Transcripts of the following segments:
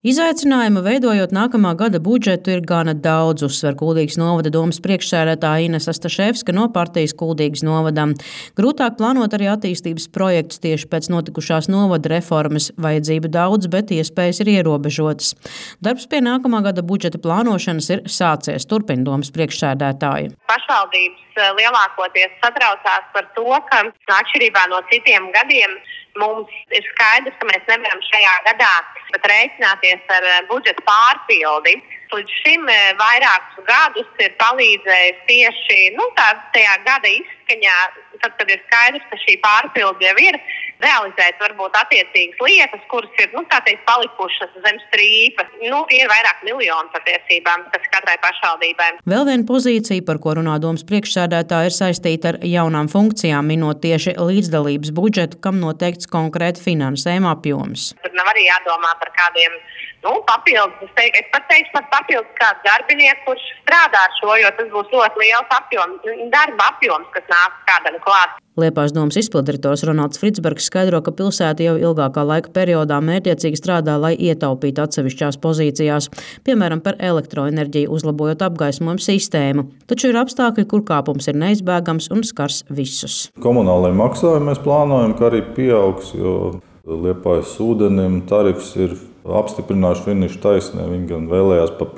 Izaicinājumu veidojot nākamā gada budžetu ir gana daudz, uzsver Kuldīgas novada domes priekšsēdētāja Inese Staševska no partijas Kuldīgas novadam. Grūtāk plānot arī attīstības projektus tieši pēc notikušās novada reformas. Vajadzību daudz, bet iespējas ir ierobežotas. Darbs pie nākamā gada budžeta plānošanas ir sācies, turpina domes priekšsēdētāja. Pašvaldības lielākoties satraucās par to, ka atšķirībā no citiem gadiem mums ir skaidrs, ka mēs nevaram šajā gadā pat rēķināties ar budžeta pārpildi. Līdz šim vairākus gadus ir palīdzējis tieši tajā gada izskaņā, tad, kad ir skaidrs, ka šī pārpildi jau ir, realizēt varbūt attiecīgas lietas, kuras ir palikušas zem strīpa. Ir vairāk miljonu patiesībā, kas katrai pašvaldībai. Vēl viena pozīcija, par ko runā domes priekšsēdētāja, ir saistīta ar jaunām funkcijām, minot tieši līdzdalības budžetu, kam noteikts konkrēti finansējuma apjoms. Tur nav arī jādomā par kādiem papildus. Es pat teikšu par papildus kādu darbinieku, kurš strādā ar šo, jo tas būs ļoti liels apjoms, darba apjoms, kas nāk kādam klāt. Liepājas domes izpilddirektors Ronalds Fritsbergs skaidro, ka pilsēta jau ilgākā laika periodā mērķiecīgi strādā, lai ietaupītu atsevišķās pozīcijās, piemēram, par elektroenerģiju, uzlabojot apgaismojumu sistēmu. Taču ir apstākļi, kur kāpums ir neizbēgams un skars visus. Komunālajiem maksājumiem mēs plānojam, ka arī pieaugs, jo Liepājas ūdenim tarifs ir apstiprinājuši finišu taisnē. Viņi gan vēlējās pa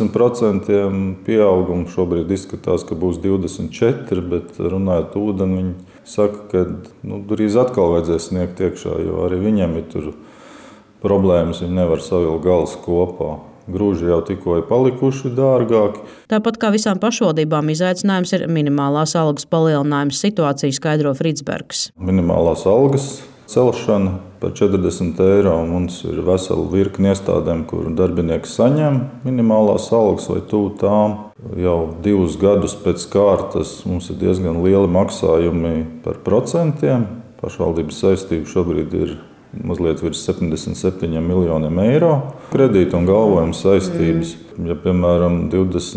50% pieaugumu, šobrīd izskatās, ka būs 24%, bet runājot ūdeni, viņi saka, ka drīz atkal vajadzēs sniegt iekšā, jo arī viņiem ir tur problēmas, viņi nevar savilkt galus kopā. Grūži jau tikko ir palikuši dārgāki. Tāpat kā visām pašvaldībām, izaicinājums ir minimālās algas palielinājums. Situāciju skaidro Fritsbergs. Minimālās algas celšana par 40 eiro. Mums ir vesela virkne iestādēm, kur darbinieki saņem minimālās algas vai tuvu tām. Jau 2 gadus pēc kārtas mums ir diezgan lieli maksājumi par procentiem. Pašvaldības saistība šobrīd ir mazliet virs 77 miljoniem eiro. Kredīta un galvojuma saistības. Ja, piemēram,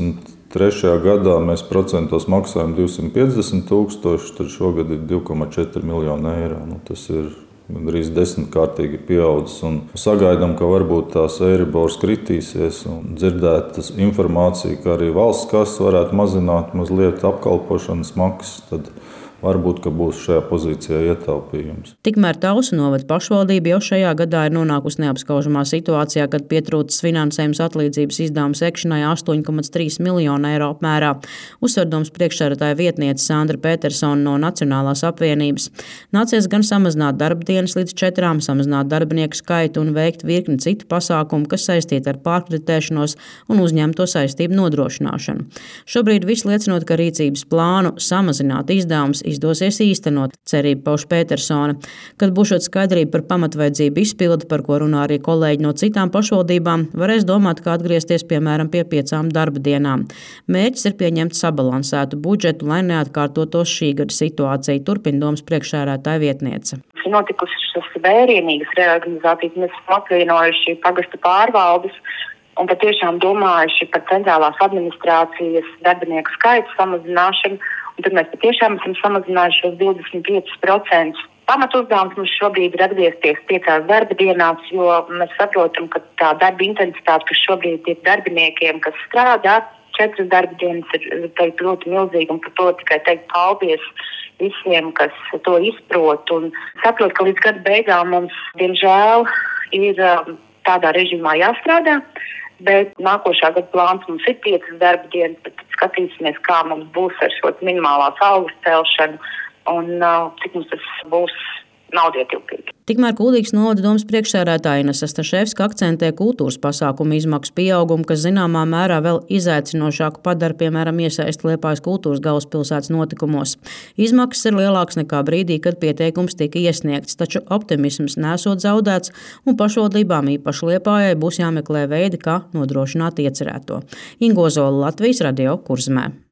23. gadā mēs procentos maksājam 250 000, tad šogad ir 2,4 miljoni eiro. Tas ir gandrīz 10-kārtīgi pieaudzis. Sagaidām, ka varbūt tās Eiribors kritīsies un dzirdētas informācija, ka arī valsts kases varētu mazināt mazliet apkalpošanas maksas. Tad varbūt, ka būs šajā pozīcijā ietaupījums. Tikmēr Tausu novada pašvaldība jau šajā gadā ir nonākusi neapskaužamā situācijā, kad pietrūcis finansējums atlīdzības izdevumu sekšanai 8,3 miljonu eiro apmērā. Uzsver domes priekšsēdētāja vietniece Sandra Petersona no Nacionālās apvienības. Nācies gan samazināt darba dienas līdz 4, samazināt darbinieku skaitu un veikt virkni citu pasākumu, kas saistīti ar pārkreditēšanos un uzņemto saistību nodrošināšanu. Šobrīd viss liecinot, ka rīcības plānu samazināt izdevumus izdosies īstenot, cerību pauž Petersona. Kad būšot skaidrība par pamatvajadzību izpildi, par ko runā arī kolēģi no citām pašvaldībām, varēs domāt, kā atgriezties piemēram pie 5 darba dienām. Mērķis ir pieņemt sabalansētu budžetu, lai neatkārtotos šī gada situācija, turpina domes priekšsēdētāja vietniece. Notikušas vērienīgas reorganizācijas, mēs esam apvienojuši pagasta pārvaldes un patiešām domājuši par centrālās administrācijas darbinieku skaitu samazināšanu. Un tad mēs patiešām esam samazinājuši šos 25%. Pamatuzdevums mums šobrīd ir atgriezties 5 darba dienās, jo mēs saprotam, ka tā darba intensitāte, kas šobrīd ir darbiniekiem, kas strādā, 4 darba dienas ir ļoti milzīga, un par to tikai teikt paldies visiem, kas to izprot. Un saprot, ka līdz gada beigām mums, diemžēl, ir tādā režīmā jāstrādā. Bet nākošā gada plāns mums ir 5 darba dienas, bet skatīsimies, kā mums būs ar šo minimālās algas celšanu un cik mums tas būs naudietilpīgi. Tikmēr Kuldīgas novada domes priekšsēdētāja Inese Staševska akcentē kultūras pasākumu izmaksu pieaugumu, kas zināmā mērā vēl izaicinošāku padara, piemēram, iesaisti Liepājas kultūras galvaspilsētas notikumos. Izmaksas ir lielākas nekā brīdī, kad pieteikums tika iesniegts, taču optimisms nesot zaudēts, un pašvaldībām īpaši Liepājai būs jāmeklē veidi, kā nodrošināt iecerēto. Inga Ozola, Latvijas radio, Kurzemē.